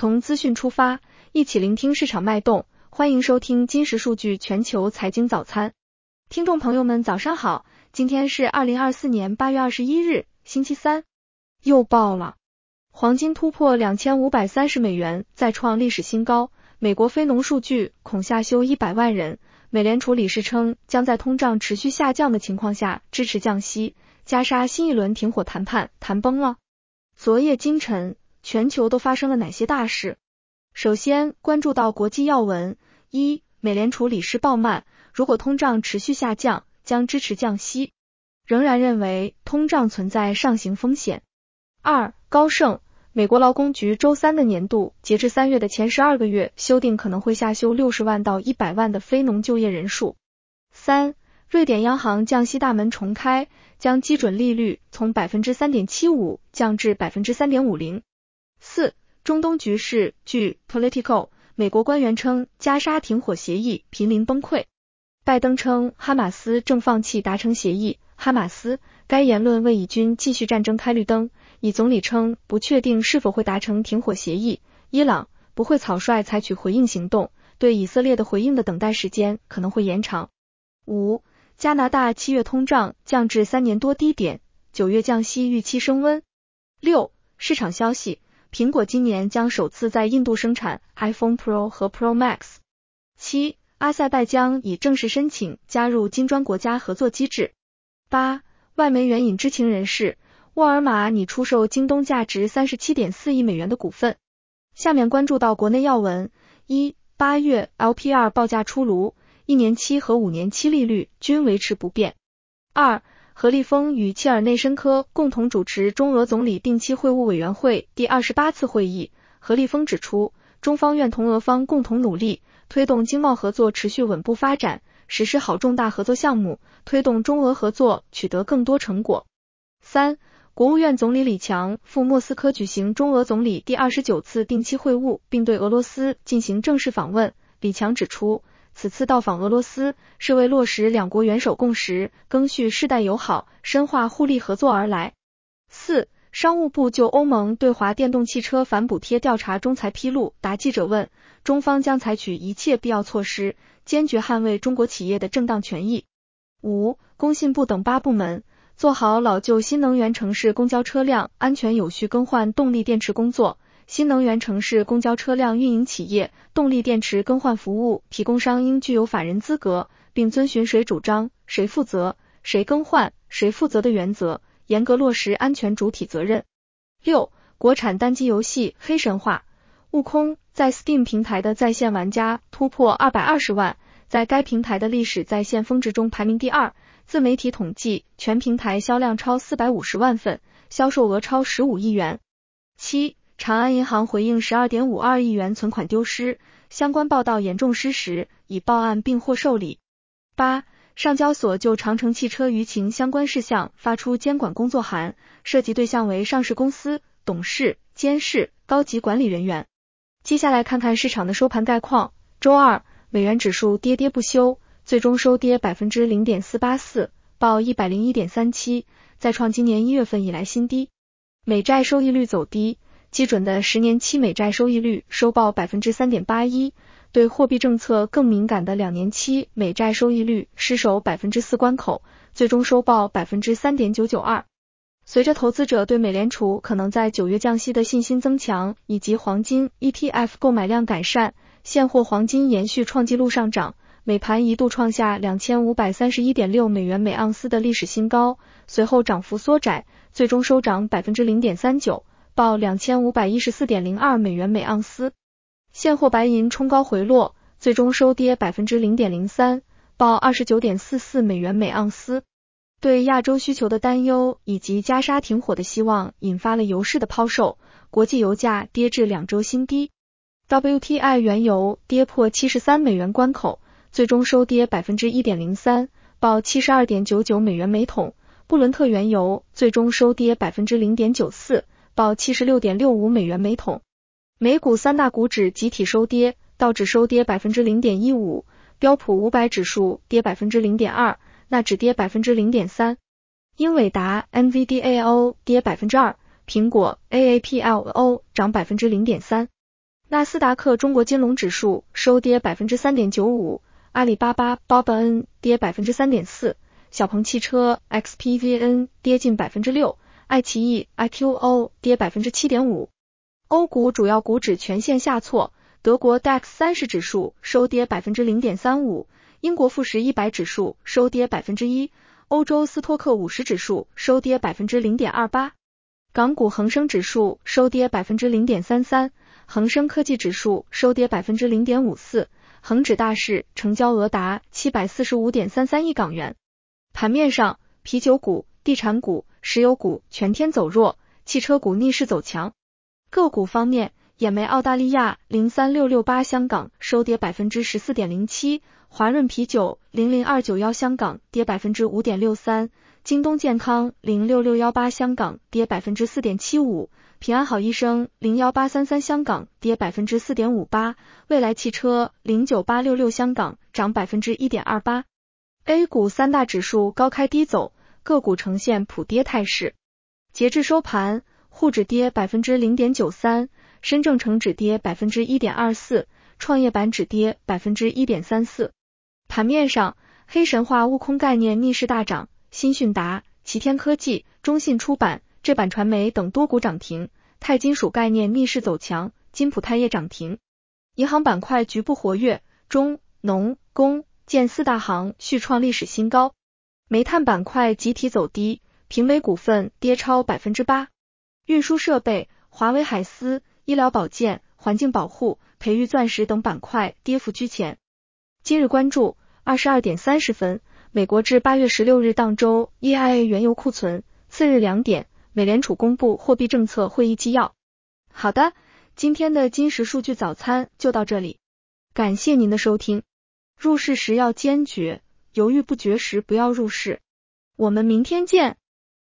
从资讯出发，一起聆听市场脉动。欢迎收听金石数据全球财经早餐。听众朋友们早上好，今天是2024年8月21日，星期三。又爆了，黄金突破$2530，再创历史新高。美国非农数据恐下修100万人。美联储理事称将在通胀持续下降的情况下支持降息，加沙新一轮停火谈判谈崩了。昨夜今晨，全球都发生了哪些大事？首先关注到国际要闻：一、美联储理事鲍曼，如果通胀持续下降，将支持降息，仍然认为通胀存在上行风险。二、高盛，美国劳工局周三的年度截至3月的前12个月修订可能会下修60万到100万的非农就业人数。三、瑞典央行降息大门重开，将基准利率从 3.75% 降至 3.50%。四、中东局势，据 Politico， 美国官员称加沙停火协议濒临崩溃。拜登称哈马斯正放弃达成协议，哈马斯该言论为以军继续战争开绿灯。以总理称不确定是否会达成停火协议。伊朗不会草率采取回应行动，对以色列的回应的等待时间可能会延长。五、加拿大7月通胀降至3年多低点，9月降息预期升温。六、市场消息，苹果今年将首次在印度生产 iPhone Pro 和 Pro Max。七、阿塞拜疆已正式申请加入金砖国家合作机制。八、外媒援引知情人士，沃尔玛拟出售京东价值 37.4 亿美元的股份。下面关注到国内要闻：一、8月 LPR 报价出炉，1年期和5年期利率均维持不变。二、何立峰与切尔内申科共同主持中俄总理定期会晤委员会第28次会议。何立峰指出，中方愿同俄方共同努力，推动经贸合作持续稳步发展，实施好重大合作项目，推动中俄合作取得更多成果。三、国务院总理李强赴莫斯科举行中俄总理第29次定期会晤，并对俄罗斯进行正式访问。李强指出，此次到访俄罗斯是为落实两国元首共识，赓续世代友好，深化互利合作而来。四、商务部就欧盟对华电动汽车反补贴调查中裁披露答记者问，中方将采取一切必要措施，坚决捍卫中国企业的正当权益。五、工信部等8部门做好老旧新能源城市公交车辆安全有序更换动力电池工作。新能源城市公交车辆运营企业动力电池更换服务提供商应具有法人资格，并遵循谁主张、谁负责、谁更换、谁负责的原则，严格落实安全主体责任。六、国产单机游戏黑神话，悟空在 Steam 平台的在线玩家突破220万，在该平台的历史在线峰值中排名第2。自媒体统计，全平台销量超450万份，销售额超15亿元。七、长安银行回应12.52亿元存款丢失，相关报道严重失实，已报案并获受理。八、上交所就长城汽车舆情相关事项发出监管工作函，涉及对象为上市公司、董事、监事、高级管理人员。接下来看看市场的收盘概况。周二，美元指数跌跌不休，最终收跌 0.484， 报 101.37， 再创今年1月份以来新低。美债收益率走低，基准的10年期美债收益率收报 3.81%， 对货币政策更敏感的2年期美债收益率失守 4% 关口，最终收报 3.992%。随着投资者对美联储可能在9月降息的信心增强，以及黄金 ETF 购买量改善，现货黄金延续创纪录上涨，美盘一度创下 2531.6 美元每盎司的历史新高，随后涨幅缩窄，最终收涨 0.39%， 报 2514.02 美元每盎司。现货白银冲高回落，最终收跌 0.03%， 报 29.44 美元每盎司。对亚洲需求的担忧以及加沙停火的希望引发了油市的抛售，国际油价跌至2周新低。WTI 原油跌破73美元关口，最终收跌 1.03%， 报 72.99 美元每桶。布伦特原油最终收跌 0.94%， 报 76.65 美元每桶。美股三大股指集体收跌，道指收跌 0.15%， 标普500指数跌 0.2%， 纳指跌 0.3%。英伟达 NVDAO 跌 2%， 苹果 AAPLO 涨 0.3%。 纳斯达克中国金龙指数收跌 3.95%， 阿里巴巴 BOBAN 跌 3.4%， 小鹏汽车 XPVN 跌近 6%， 爱奇艺 IQO 跌 7.5%。 欧股主要股指全线下挫，德国 DAX 30指数收跌 0.35%， 英国富时100指数收跌 1%， 欧洲斯托克50指数收跌 0.28%。 港股恒生指数收跌 0.33%， 恒生科技指数收跌 0.54%， 恒指大市成交额达 745.33 亿港元。盘面上，啤酒股、地产股、石油股全天走弱，汽车股逆势走强。个股方面，眼煤澳大利亚03668香港收跌 14.07%， 华润啤酒00291香港跌 5.63%， 京东健康06618香港跌 4.75%， 平安好医生01833香港跌 4.58%， 蔚来汽车09866香港涨 1.28%。 A 股三大指数高开低走，个股呈现普跌态势。截至收盘，沪指跌 0.93%， 深证成指跌 1.24%， 创业板指跌 1.34%。 盘面上，黑神话悟空概念逆势大涨，新讯达、齐天科技、中信出版、浙版传媒等多股涨停，钛金属概念逆势走强，金普钛业涨停。银行板块局部活跃，中、农、工、建四大行续创历史新高。煤炭板块集体走低，平煤股份跌超 8%。 运输设备、华为海思、医疗保健、环境保护、培育钻石等板块跌幅居前。今日关注22点30分，美国至8月16日当周 EIA 原油库存，次日2点，美联储公布货币政策会议纪要。好的，今天的金石数据早餐就到这里，感谢您的收听。入市时要坚决，犹豫不决时不要入市。我们明天见。